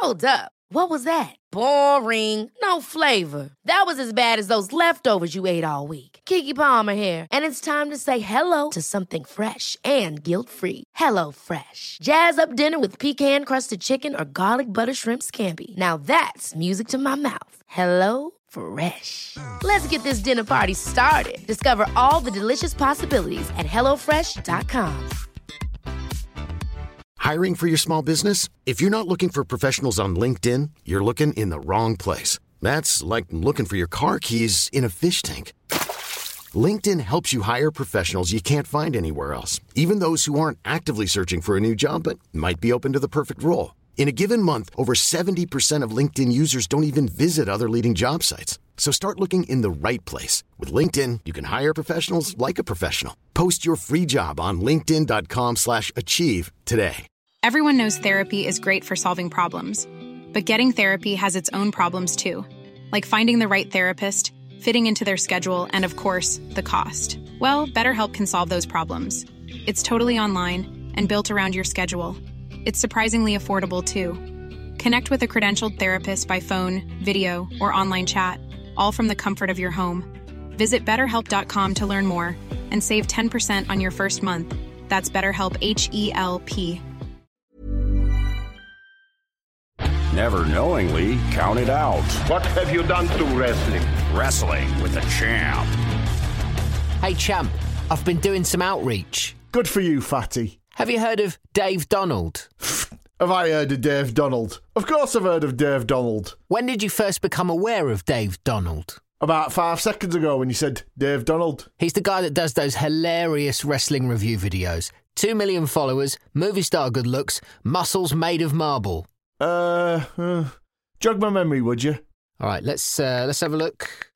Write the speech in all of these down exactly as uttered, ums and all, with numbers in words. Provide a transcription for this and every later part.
Hold up. What was that? Boring. No flavor. That was as bad as those leftovers you ate all week. Keke Palmer here, and it's time to say hello to something fresh and guilt-free. Hello Fresh. Jazz up dinner with pecan-crusted chicken or garlic butter shrimp scampi. Now that's music to my mouth. Hello Fresh. Let's get this dinner party started. Discover all the delicious possibilities at hello fresh dot com. Hiring for your small business? If you're not looking for professionals on LinkedIn, you're looking in the wrong place. That's like looking for your car keys in a fish tank. LinkedIn helps you hire professionals you can't find anywhere else, even those who aren't actively searching for a new job but might be open to the perfect role. In a given month, over seventy percent of LinkedIn users don't even visit other leading job sites. So start looking in the right place. With LinkedIn, you can hire professionals like a professional. Post your free job on linkedin dot com slash achieve today. Everyone knows therapy is great for solving problems, but getting therapy has its own problems too, like finding the right therapist, fitting into their schedule, and of course, the cost. Well, BetterHelp can solve those problems. It's totally online and built around your schedule. It's surprisingly affordable too. Connect with a credentialed therapist by phone, video, or online chat, all from the comfort of your home. Visit better help dot com to learn more and save ten percent on your first month. That's BetterHelp, H E L P. Never knowingly counted out. What have you done to wrestling? Wrestling with the Champ. Hey, Champ, I've been doing some outreach. Good for you, fatty. Have you heard of Dave Donald? Have I heard of Dave Donald? Of course I've heard of Dave Donald. When did you first become aware of Dave Donald? About five seconds ago when you said Dave Donald. He's the guy that does those hilarious wrestling review videos. Two million followers, movie star good looks, muscles made of marble. Uh, uh, jog my memory, would you? All right, let's uh, let's have a look.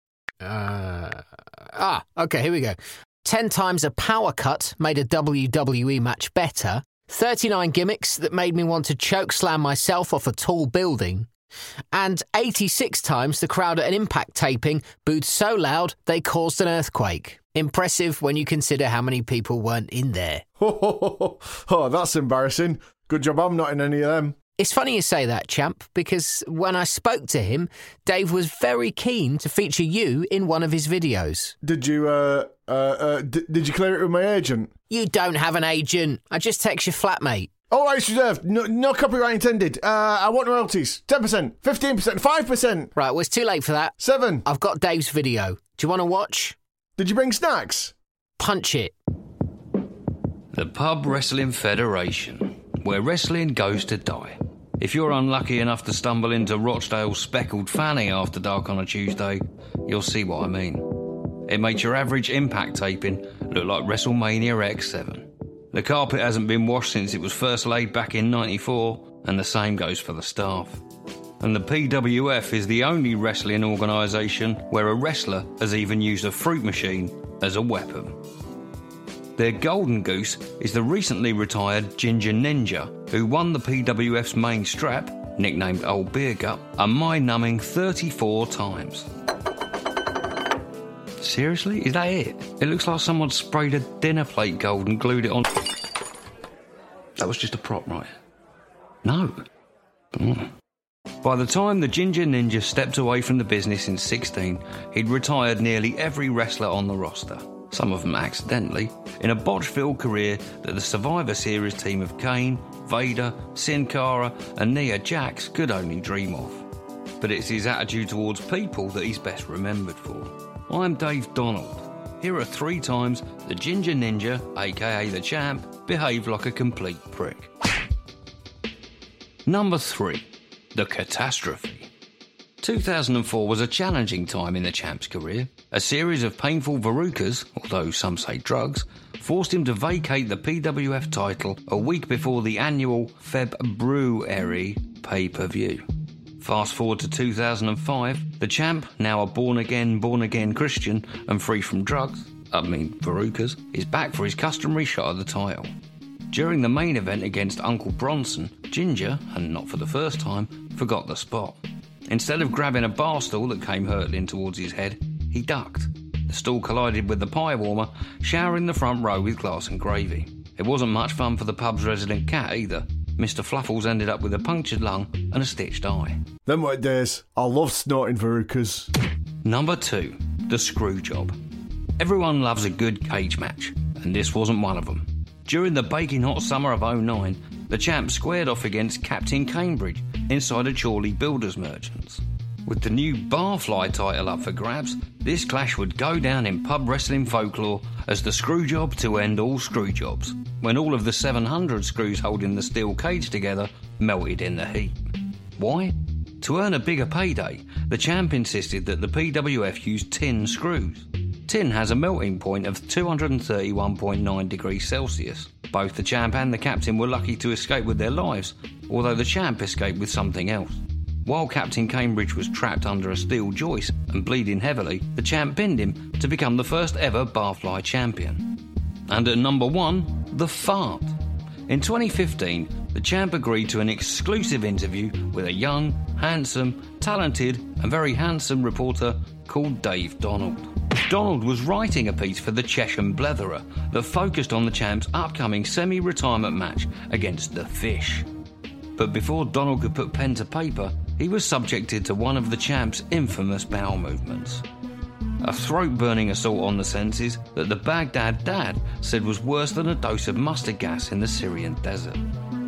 Uh, ah, okay, here we go. Ten times a power cut made a W W E match better. thirty-nine gimmicks that made me want to choke slam myself off a tall building. And eighty-six times the crowd at an Impact taping booed so loud they caused an earthquake. Impressive when you consider how many people weren't in there. Oh, that's embarrassing. Good job I'm not in any of them. It's funny you say that, Champ, because when I spoke to him, Dave was very keen to feature you in one of his videos. Did you, uh, uh, uh d- did you clear it with my agent? You don't have an agent. I just text your flatmate. All rights reserved. No, no copyright intended. Uh, I want royalties. ten percent, fifteen percent, five percent. Right, well, it's too late for that. Seven. I've got Dave's video. Do you want to watch? Did you bring snacks? Punch it. The Pub Wrestling Federation, where wrestling goes to die. If you're unlucky enough to stumble into Rochdale's Speckled Fanny after dark on a Tuesday, you'll see what I mean. It makes your average Impact taping look like WrestleMania X seven. The carpet hasn't been washed since it was first laid back in ninety-four, and the same goes for the staff. And the P W F is the only wrestling organisation where a wrestler has even used a fruit machine as a weapon. Their golden goose is the recently retired Ginger Ninja, who won the P W F's main strap, nicknamed Old Beer Gut, a mind-numbing thirty-four times. Seriously? Is that it? It looks like someone sprayed a dinner plate gold and glued it on... That was just a prop, right? No. Mm. By the time the Ginger Ninja stepped away from the business in sixteen, he'd retired nearly every wrestler on the roster. Some of them accidentally, in a botch-filled career that the Survivor Series team of Kane, Vader, Sin Cara and Nia Jax could only dream of. But it's his attitude towards people that he's best remembered for. I'm Dave Donald. Here are three times the Ginger Ninja, aka the Champ, behaved like a complete prick. Number three, the Catastrophe. two thousand four was a challenging time in the Champ's career. A series of painful verrucas, although some say drugs, forced him to vacate the P W F title a week before the annual February pay-per-view. Fast forward to two thousand five, the Champ, now a born-again, born-again Christian and free from drugs, I mean verrucas, is back for his customary shot at the title. During the main event against Uncle Bronson, Ginger, and not for the first time, forgot the spot. Instead of grabbing a bar stool that came hurtling towards his head, he ducked. The stool collided with the pie warmer, showering the front row with glass and gravy. It wasn't much fun for the pub's resident cat either. Mister Fluffles ended up with a punctured lung and a stitched eye. Them were days. I love snorting Verucas. Number two, the screw job. Everyone loves a good cage match, and this wasn't one of them. During the baking hot summer of oh nine, the champ squared off against Captain Cambridge inside a Chorley Builders Merchants. With the new Barfly title up for grabs, this clash would go down in pub wrestling folklore as the screw job to end all screw jobs, when all of the seven hundred screws holding the steel cage together melted in the heat. Why? To earn a bigger payday, the champ insisted that the P W F use tin screws. Tin has a melting point of two hundred thirty-one point nine degrees Celsius. Both the champ and the captain were lucky to escape with their lives, although the champ escaped with something else. While Captain Cambridge was trapped under a steel joist and bleeding heavily, the champ pinned him to become the first ever Barfly champion. And at number one, the fart. In twenty fifteen, the champ agreed to an exclusive interview with a young, handsome, talented and very handsome reporter called Dave Donald. Donald was writing a piece for the Chesham Bletherer that focused on the champ's upcoming semi-retirement match against the Fish. But before Donald could put pen to paper, he was subjected to one of the champ's infamous bowel movements. A throat-burning assault on the senses that the Baghdad Dad said was worse than a dose of mustard gas in the Syrian desert.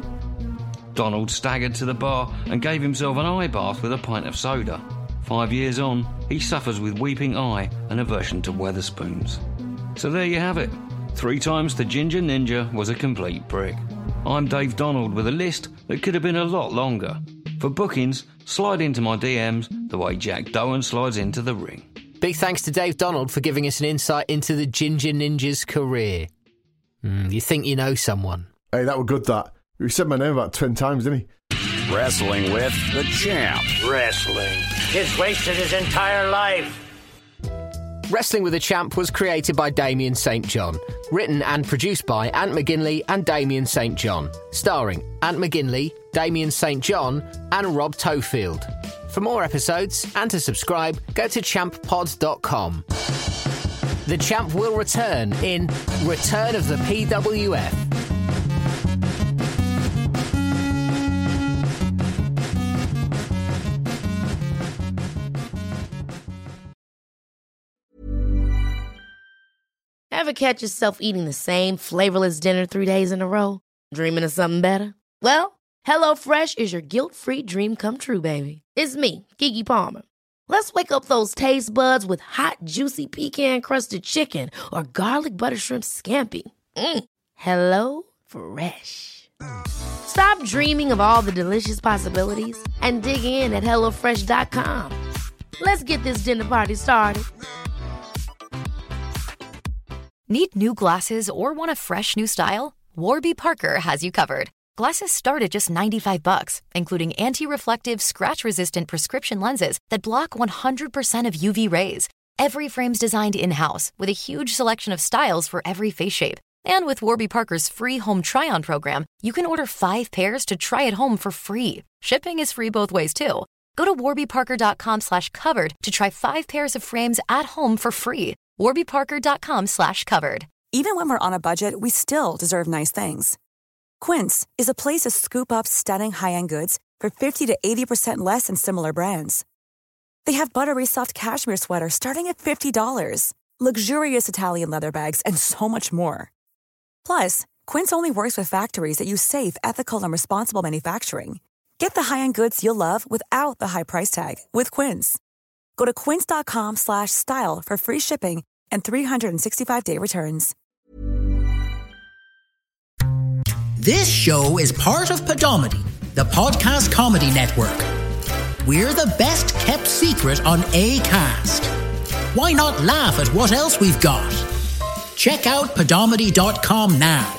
Donald staggered to the bar and gave himself an eye bath with a pint of soda. Five years on, he suffers with weeping eye and aversion to Weatherspoons. So there you have it. Three times the Ginger Ninja was a complete prick. I'm Dave Donald with a list that could have been a lot longer. For bookings, slide into my D Ms the way Jack Doan slides into the ring. Big thanks to Dave Donald for giving us an insight into the Ginger Ninja's career. Mm, you think you know someone. Hey, that was good, that. He said my name about ten times, didn't he? Wrestling with the champ. Wrestling. He's wasted his entire life. Wrestling with the Champ was created by Damien Saint John, written and produced by Ant McGinley and Damien Saint John, starring Ant McGinley, Damien Saint John and Rob Tofield. For more episodes and to subscribe, go to champ pod dot com. The Champ will return in Return of the P W F. Ever catch yourself eating the same flavorless dinner three days in a row? Dreaming of something better? Well, HelloFresh is your guilt-free dream come true, baby. It's me, Keke Palmer. Let's wake up those taste buds with hot, juicy pecan-crusted chicken or garlic butter shrimp scampi. Mm. Hello Fresh. Stop dreaming of all the delicious possibilities and dig in at hello fresh dot com. Let's get this dinner party started. Need new glasses or want a fresh new style? Warby Parker has you covered. Glasses start at just ninety-five bucks, including anti-reflective, scratch-resistant prescription lenses that block one hundred percent of U V rays. Every frame's designed in-house with a huge selection of styles for every face shape. And with Warby Parker's free home try-on program, you can order five pairs to try at home for free. Shipping is free both ways, too. Go to warby parker dot com slash covered to try five pairs of frames at home for free. warby parker dot com slash covered. Even when we're on a budget, we still deserve nice things. Quince is a place to scoop up stunning high-end goods for fifty to eighty percent less than similar brands. They have buttery soft cashmere sweaters starting at fifty dollars, luxurious Italian leather bags, and so much more. Plus, Quince only works with factories that use safe, ethical, and responsible manufacturing. Get the high-end goods you'll love without the high price tag with Quince. Go to quince dot com slash style for free shipping and three sixty-five day returns. This show is part of Podomedy, the podcast comedy network. We're the best kept secret on Acast. Why not laugh at what else we've got? Check out podomedy dot com now